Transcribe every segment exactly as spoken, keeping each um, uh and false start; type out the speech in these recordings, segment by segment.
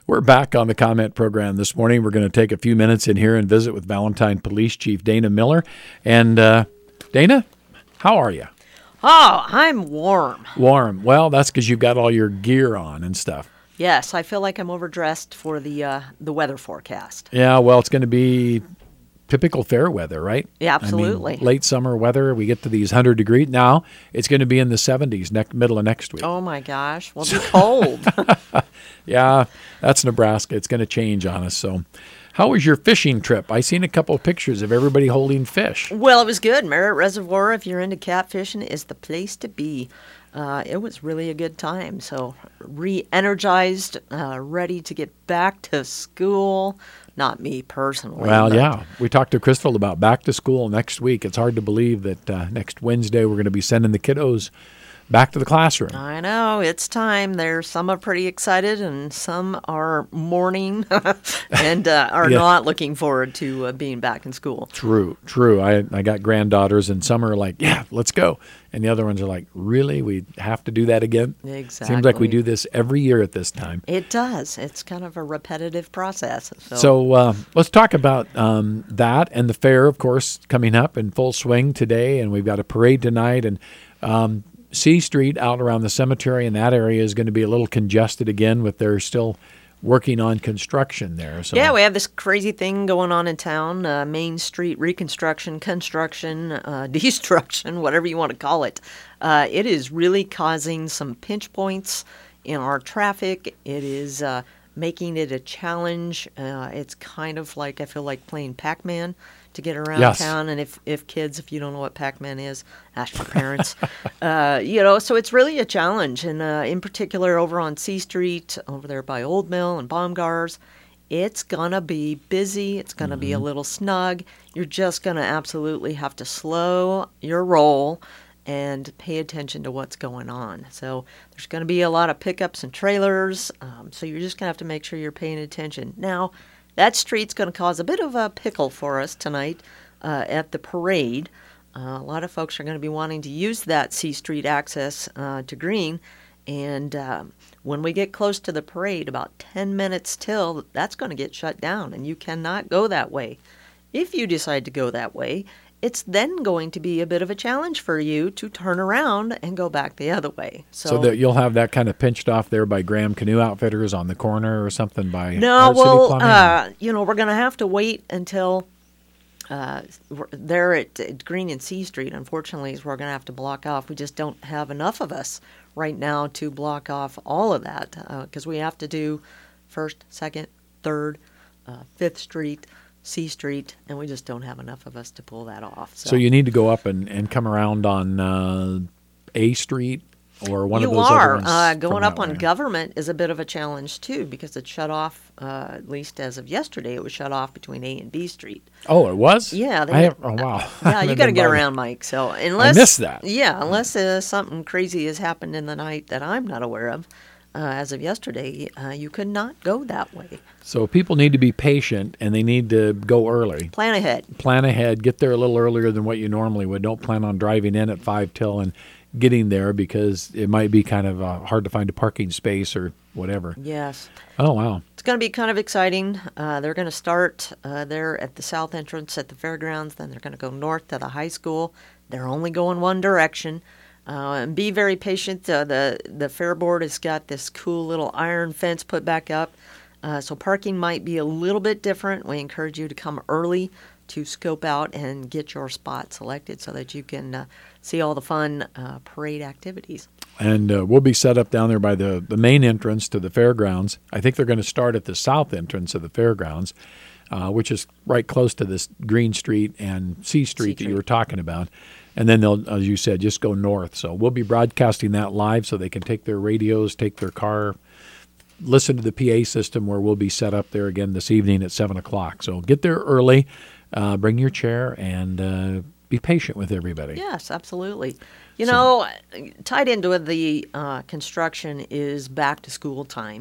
We're back on the comment program this morning. We're going to take a few minutes in here and visit with Valentine Police Chief Dana Miller. And uh, Dana, how are you? Oh, I'm warm. Warm. Well, that's because you've got all your gear on and stuff. Yes, I feel like I'm overdressed for the uh, the weather forecast. Yeah, well, it's going to be typical fair weather, right? Yeah, absolutely. I mean, late summer weather, we get to these one hundred degrees. Now, it's going to be in the seventies next middle of next week. Oh, my gosh. We'll be cold. Yeah, that's Nebraska. It's going to change on us. So how was your fishing trip? I seen a couple of pictures of everybody holding fish. Well, it was good. Merritt Reservoir, if you're into catfishing, is the place to be. Uh, it was really a good time. So re-energized, uh, ready to get back to school. Not me personally. Well, but yeah. We talked to Crystal about back to school next week. It's hard to believe that uh, next Wednesday we're going to be sending the kiddos back to the classroom. I know, it's time. There's some are pretty excited and some are mourning and uh, are Yeah. not looking forward to uh, being back in school. True, true. I I got granddaughters, and some are like, yeah, let's go. And the other ones are like, really? We have to do that again? Exactly. Seems like we do this every year at this time. It does. It's kind of a repetitive process. So, So uh, let's talk about um, that and the fair, of course, coming up in full swing today. And we've got a parade tonight. And um, C Street out around the cemetery in that area is going to be a little congested again with their still working on construction there. So yeah, we have this crazy thing going on in town, uh, Main Street reconstruction, construction, uh, destruction, whatever you want to call it. Uh, it is really causing some pinch points in our traffic. It is uh, making it a challenge. Uh, it's kind of like, I feel like playing Pac-Man to get around Yes. town. And if, if kids, if you don't know what Pac-Man is, ask your parents. uh, you know, so it's really a challenge. And uh, in particular, over on C Street, over there by Old Mill and Baumgars, it's going to be busy. It's going to mm-hmm. be a little snug. You're just going to absolutely have to slow your roll and pay attention to what's going on. So there's going to be a lot of pickups and trailers. Um, so you're just going to have to make sure you're paying attention. Now, that street's going to cause a bit of a pickle for us tonight uh, at the parade. Uh, a lot of folks are going to be wanting to use that C Street access uh, to Green. And uh, when we get close to the parade, about ten minutes till, that's going to get shut down, and you cannot go that way. If you decide to go that way, it's then going to be a bit of a challenge for you to turn around and go back the other way. So, So that you'll have that kind of pinched off there by Graham Canoe Outfitters on the corner or something by no, Art City well, Plumbing? uh, you know, we're going to have to wait until uh, we're there at, at Green and C Street. Unfortunately, is we're going to have to block off. We just don't have enough of us right now to block off all of that because uh, we have to do First, Second, Third, uh, Fifth Street, C Street, and we just don't have enough of us to pull that off. So, So you need to go up and, and come around on uh, A Street or one you of those are. other ones. Uh, going from up that on way. Government is a bit of a challenge, too, because it's shut off, uh, at least as of yesterday, it was shut off between A and B Street. Oh, it was? Yeah. They, I have, oh, wow. Yeah, you got to get By- around, Mike. So unless I missed that. Yeah, unless uh, something crazy has happened in the night that I'm not aware of, uh, as of yesterday, uh, you could not go that way. So people need to be patient, and they need to go early. Plan ahead. Plan ahead. Get there a little earlier than what you normally would. Don't plan on driving in at five till and getting there because it might be kind of uh, hard to find a parking space or whatever. Yes. Oh, wow. It's going to be kind of exciting. Uh, they're going to start uh, there at the south entrance at the fairgrounds. Then they're going to go north to the high school. They're only going one direction. Uh, and be very patient. Uh, the, the fair board has got this cool little iron fence put back up. Uh, so parking might be a little bit different. We encourage you to come early to scope out and get your spot selected so that you can uh, see all the fun uh, parade activities. And uh, we'll be set up down there by the, the main entrance to the fairgrounds. I think they're going to start at the south entrance of the fairgrounds, uh, which is right close to this Green Street and C Street that you were talking about. And then they'll, as you said, just go north. So we'll be broadcasting that live so they can take their radios, take their car, listen to the P A system where we'll be set up there again this evening at seven o'clock. So get there early, uh, bring your chair, and uh, be patient with everybody. Yes, absolutely. You So- know, tied into the uh, construction is back to school time.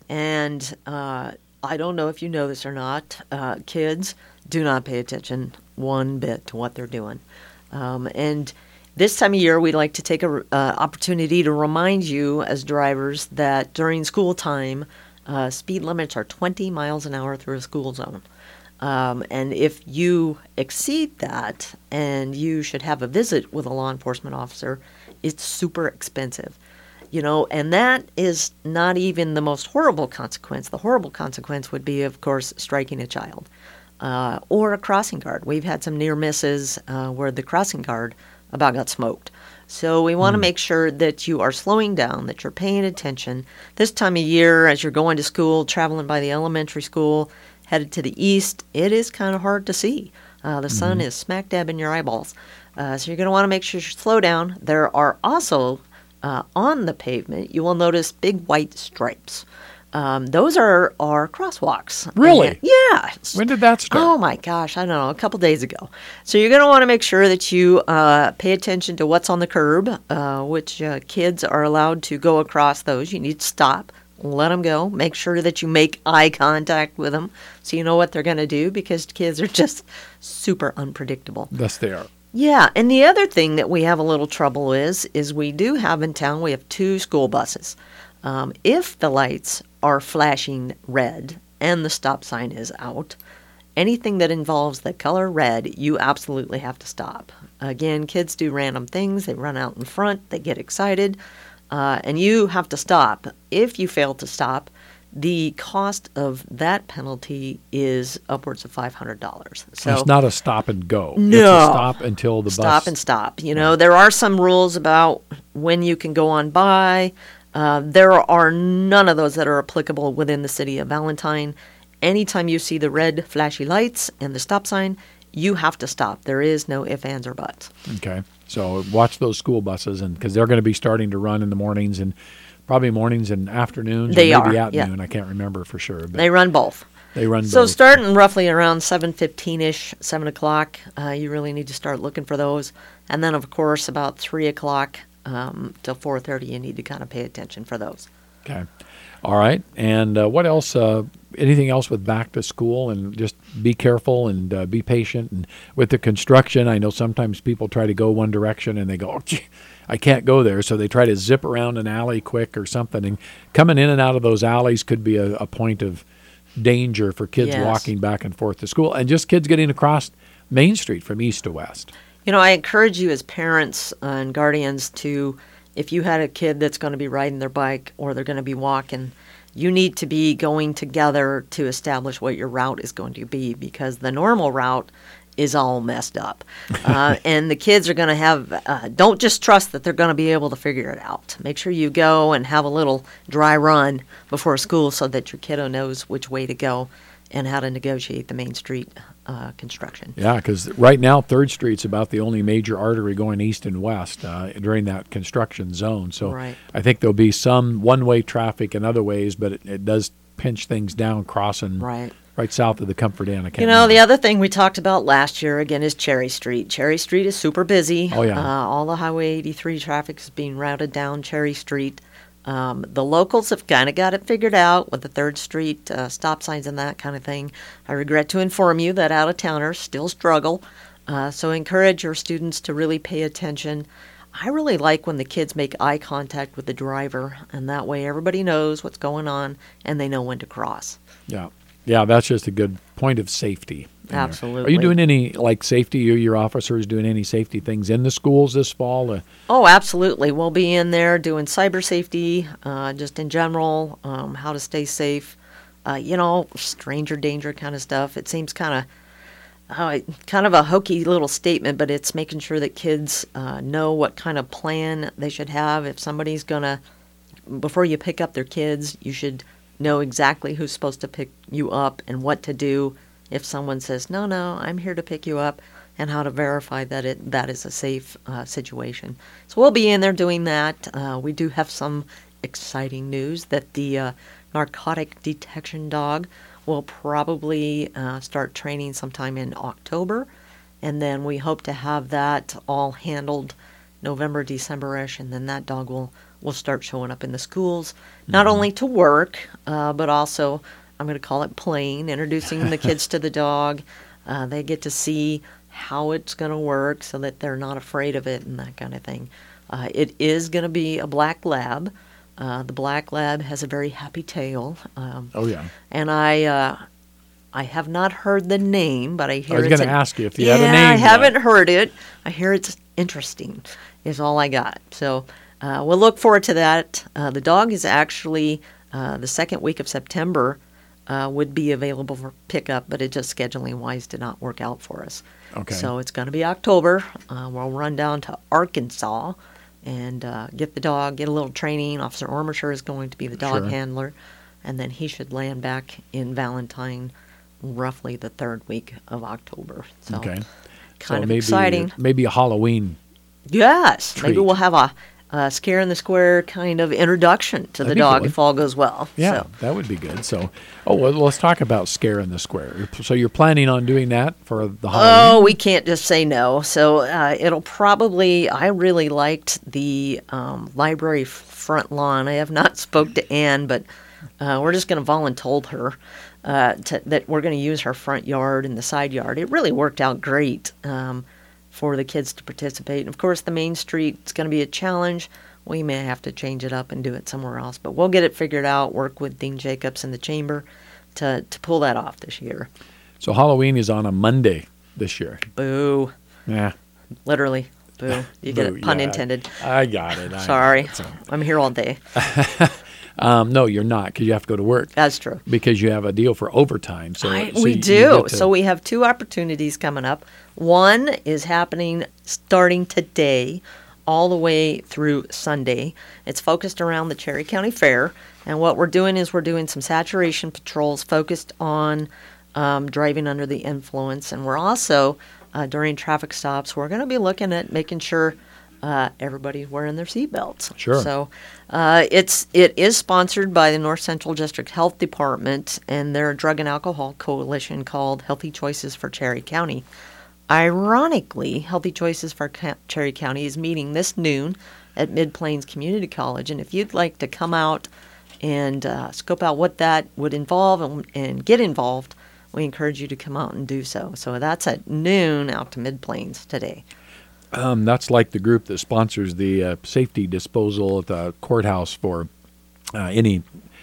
And uh, I don't know if you know this or not, uh, kids do not pay attention one bit to what they're doing. Um, and this time of year, we'd like to take an uh, opportunity to remind you as drivers that during school time, Uh, speed limits are twenty miles an hour through a school zone. Um, and if you exceed that and you should have a visit with a law enforcement officer, it's super expensive. You know, and that is not even the most horrible consequence. The horrible consequence would be, of course, striking a child uh, or a crossing guard. We've had some near misses uh, where the crossing guard about got smoked. So we want to Mm. make sure that you are slowing down, that you're paying attention. This time of year, as you're going to school, traveling by the elementary school, headed to the east, it is kind of hard to see. Uh, the sun is smack dab in your eyeballs. Uh, so you're going to want to make sure you slow down. There are also, uh, on the pavement, you will notice big white stripes. Um, those are, are crosswalks. Really? And- yeah. When did that start? Oh my gosh, I don't know, a couple days ago. So you're going to want to make sure that you uh, pay attention to what's on the curb, uh, which uh, kids are allowed to go across those. You need to stop, let them go. Make sure that you make eye contact with them so you know what they're going to do, because kids are just super unpredictable. Yes, they are. Yeah, and the other thing that we have a little trouble is, is we do have in town, we have two school buses. Um, if the lights are flashing red and the stop sign is out, anything that involves the color red, you absolutely have to stop. Again, kids do random things. They run out in front. They get excited. Uh, and you have to stop. If you fail to stop, the cost of that penalty is upwards of five hundred dollars. So it's not a stop and go. No. It's a stop until the Stop bus. and stop. You know, there are some rules about when you can go on by. Uh, there are none of those that are applicable within the city of Valentine. Anytime you see the red flashy lights and the stop sign, you have to stop. There is no ifs, ands, or buts. Okay. So watch those school buses, and because they're going to be starting to run in the mornings and probably mornings and afternoons. They or maybe are, at yeah. noon. I can't remember for sure. But They run both. they run So both. starting roughly around seven fifteen-ish, seven o'clock, uh, you really need to start looking for those. And then, of course, about three o'clock um, till four thirty, you need to kind of pay attention for those. Okay. All right. And uh, what else? Uh, anything else with back to school? And just be careful and uh, be patient. And with the construction, I know sometimes people try to go one direction and they go, oh, gee, I can't go there. So they try to zip around an alley quick or something. And coming in and out of those alleys could be a, a point of danger for kids Yes. walking back and forth to school, and just kids getting across Main Street from east to west. You know, I encourage you as parents and guardians to, if you had a kid that's going to be riding their bike or they're going to be walking, you need to be going together to establish what your route is going to be, because the normal route is all messed up. Uh, and the kids are going to have, uh, don't just trust that they're going to be able to figure it out. Make sure you go and have a little dry run before school so that your kiddo knows which way to go and how to negotiate the Main Street uh, construction. Yeah, because right now third Street's about the only major artery going east and west uh, during that construction zone. So Right. I think there'll be some one-way traffic in other ways, but it, it does pinch things down crossing Right. right south of the Comfort Inn. I can't You know, remember. the other thing we talked about last year, again, is Cherry Street. Cherry Street is super busy. Oh, yeah. Uh, all the Highway eighty-three traffic is being routed down Cherry Street. Um, the locals have kind of got it figured out with the third Street uh, stop signs and that kind of thing. I regret to inform you that out-of-towners still struggle. Uh, so encourage your students to really pay attention. I really like when the kids make eye contact with the driver, and that way everybody knows what's going on and they know when to cross. Yeah. Yeah, that's just a good point of safety. in there. Are Absolutely. you doing any, like, safety, you, your officers doing any safety things in the schools this fall? Uh, Oh, absolutely. We'll be in there doing cyber safety, uh, just in general, um, how to stay safe, uh, you know, stranger danger kind of stuff. It seems kind of uh, kind of a hokey little statement, but it's making sure that kids uh, know what kind of plan they should have. If somebody's going to, before you pick up their kids, you should know exactly who's supposed to pick you up and what to do if someone says, no, no, I'm here to pick you up, and how to verify that it that is a safe uh, situation. So we'll be in there doing that. Uh, we do have some exciting news that the uh, narcotic detection dog will probably uh, start training sometime in October, and then we hope to have that all handled November, December-ish, and then that dog will, will start showing up in the schools, not only to work, uh, but also, I'm going to call it playing, introducing the kids to the dog. Uh, they get to see how it's going to work so that they're not afraid of it and that kind of thing. Uh, it is going to be a black lab, Uh, the black lab has a very happy tail. Um, Oh, yeah. and I uh, I have not heard the name, but I hear I was it's going to an- ask you if you yeah, had a name I haven't yet. heard it. I hear it's interesting, is all I got. So uh, we'll look forward to that. Uh, the dog is actually uh, the second week of September uh, would be available for pickup, but it just scheduling wise did not work out for us. Okay. So it's going to be October. Uh, we'll run down to Arkansas and uh, get the dog, get a little training. Officer Ormisher is going to be the dog Sure. handler, and then he should land back in Valentine roughly the third week of October. So Okay. kind so of maybe, exciting. Maybe a Halloween. Yes, maybe treat. we'll have a, a scare in the square kind of introduction to That'd the be dog good. if all goes well. Yeah, So, that would be good. So, oh, well, let's talk about Scare in the Square. So you're planning on doing that for the Halloween? oh, we can't just say no. So uh, it'll probably. I really liked the um, library f- front lawn. I have not spoke to Anne, but uh, we're just going to voluntold her uh, to, that we're going to use her front yard and the side yard. It really worked out great um, for the kids to participate. And of course, the main street is going to be a challenge. We may have to change it up and do it somewhere else, but we'll get it figured out. Work with Dean Jacobs and the chamber to to pull that off this year. So Halloween is on a Monday this year. Boo. Yeah. Literally. Boo. You get Boo, it. Pun yeah. intended. I got it. I Sorry. got it. So, I'm here all day. um, no, you're not because you have to go to work That's true. because you have a deal for overtime. So, I, so we you- you do. get to- So we have two opportunities coming up. One is happening starting today all the way through Sunday. It's focused around the Cherry County Fair. And what we're doing is we're doing some saturation patrols focused on um, driving under the influence. And we're also, uh, during traffic stops, we're going to be looking at making sure uh, everybody's wearing their seatbelts. Sure. So uh, it's it is sponsored by the North Central District Health Department and their drug and alcohol coalition called Healthy Choices for Cherry County. Ironically, Healthy Choices for Ca- Cherry County is meeting this noon at Mid Plains Community College, and if you'd like to come out and uh, scope out what that would involve and, and get involved, we encourage you to come out and do so. So that's at noon out to Mid Plains today. Um, that's like the group that sponsors the uh, safety disposal at the courthouse for uh, any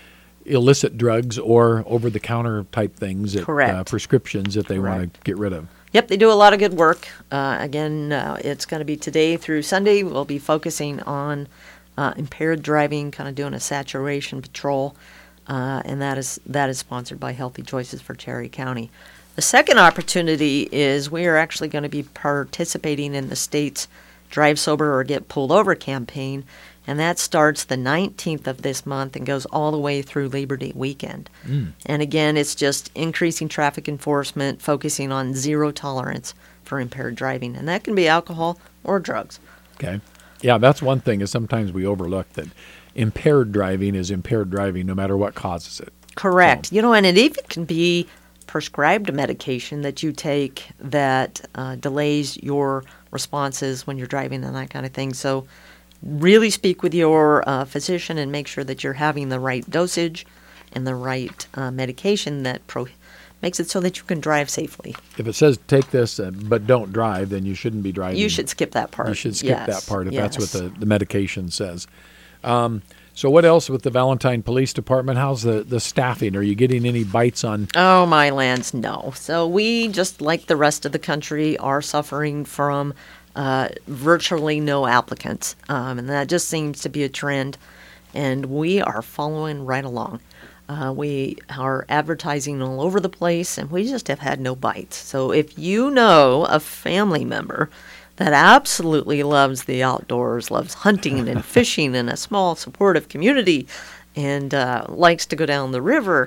illicit drugs or over-the-counter type things, that, Correct. Uh, prescriptions that they want Correct. to get rid of. Yep, they do a lot of good work. Uh, again, uh, it's going to be today through Sunday. We'll be focusing on uh, impaired driving, kind of doing a saturation patrol, uh, and that is that is sponsored by Healthy Choices for Cherry County. The second opportunity is we are actually going to be participating in the state's Drive Sober or Get Pulled Over campaign, and that starts the nineteenth of this month and goes all the way through Labor Day weekend. Mm. And again, it's just increasing traffic enforcement, focusing on zero tolerance for impaired driving, and that can be alcohol or drugs. Okay. Yeah, that's one thing is sometimes we overlook that impaired driving is impaired driving no matter what causes it. Correct. So- You know, and it even can be prescribed medication that you take that uh, delays your responses when you're driving and that kind of thing. So really speak with your uh, physician and make sure that you're having the right dosage and the right uh, medication that pro- makes it so that you can drive safely. If it says take this uh, but don't drive, then you shouldn't be driving. You should skip that part. You should skip Yes, that part if that's what yes. the, the medication says. Um, so what else with the Valentine Police Department? How's the, the staffing? Are you getting any bites on? Oh, my lands, no. So we, just like the rest of the country, are suffering from uh, virtually no applicants. Um, and that just seems to be a trend. And we are following right along. Uh, we are advertising all over the place, and we just have had no bites. So if you know a family member that absolutely loves the outdoors, loves hunting and fishing in a small, supportive community, and uh, likes to go down the river,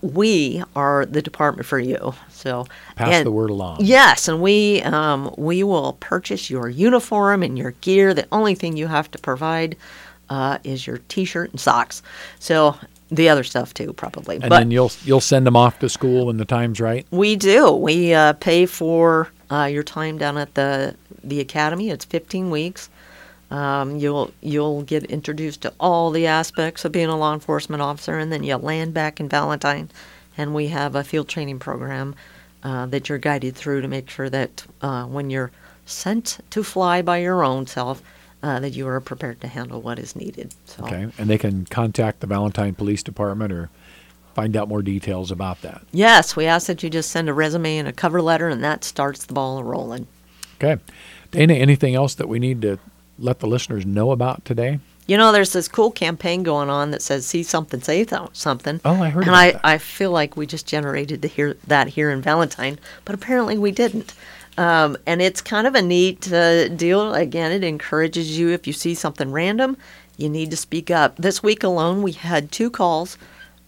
we are the department for you. So Pass and- the word along. Yes, and we um, we will purchase your uniform and your gear. The only thing you have to provide uh, is your T-shirt and socks. So the other stuff too, probably. And but then you'll you'll send them off to school when the time's right. we do. We uh, pay for uh, your time down at the the academy. It's fifteen weeks. Um, you'll you'll get introduced to all the aspects of being a law enforcement officer, and then you land back in Valentine, and we have a field training program uh, that you're guided through to make sure that uh, when you're sent to fly by your own self, uh, that you are prepared to handle what is needed. So. Okay, and they can contact the Valentine Police Department or find out more details about that. Yes, we ask that you just send a resume and a cover letter, and that starts the ball rolling. Okay. Dana, anything else that we need to let the listeners know about today? You know, there's this cool campaign going on that says, see something, say th- something. Oh, I heard and about I, that. I feel like we just generated to hear that here in Valentine, but apparently we didn't. Um, and it's kind of a neat uh, deal. Again, it encourages you, if you see something random, you need to speak up. This week alone, we had two calls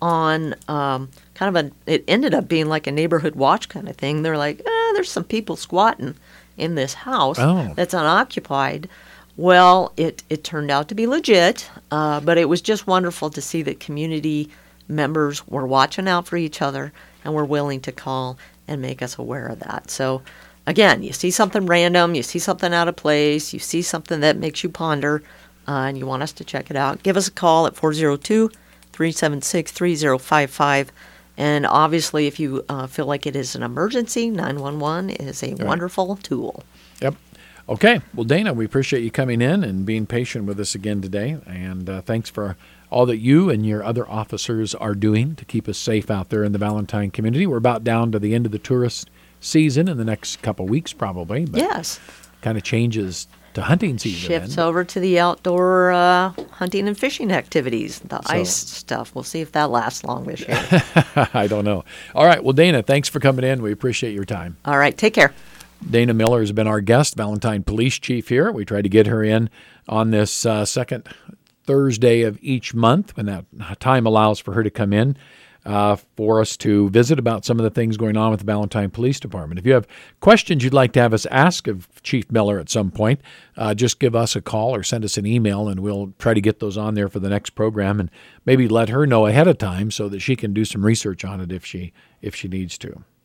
on um, kind of a, it ended up being like a neighborhood watch kind of thing. They're like, eh, there's some people squatting in this house oh. that's unoccupied. Well, it, it turned out to be legit, uh, but it was just wonderful to see that community members were watching out for each other and were willing to call and make us aware of that. So, again, you see something random, you see something out of place, you see something that makes you ponder, uh, and you want us to check it out, give us a call at four oh two, three seven six, three oh five five. And obviously, if you uh, feel like it is an emergency, nine one one is a right. wonderful tool. Yep. Okay. Well, Dana, we appreciate you coming in and being patient with us again today. And uh, thanks for all that you and your other officers are doing to keep us safe out there in the Valentine community. We're about down to the end of the tourist season in the next couple of weeks, probably. But Yes. kind of changes to hunting season. Shifts then. over to the outdoor uh, hunting and fishing activities, the So- ice stuff. We'll see if that lasts long this year. I don't know. All right. Well, Dana, thanks for coming in. We appreciate your time. All right, take care. Dana Miller has been our guest, Valentine Police Chief here. We try to get her in on this uh, second Thursday of each month when that time allows for her to come in uh, for us to visit about some of the things going on with the Valentine Police Department. If you have questions you'd like to have us ask of Chief Miller at some point, uh, just give us a call or send us an email, and we'll try to get those on there for the next program and maybe let her know ahead of time so that she can do some research on it if she if she needs to.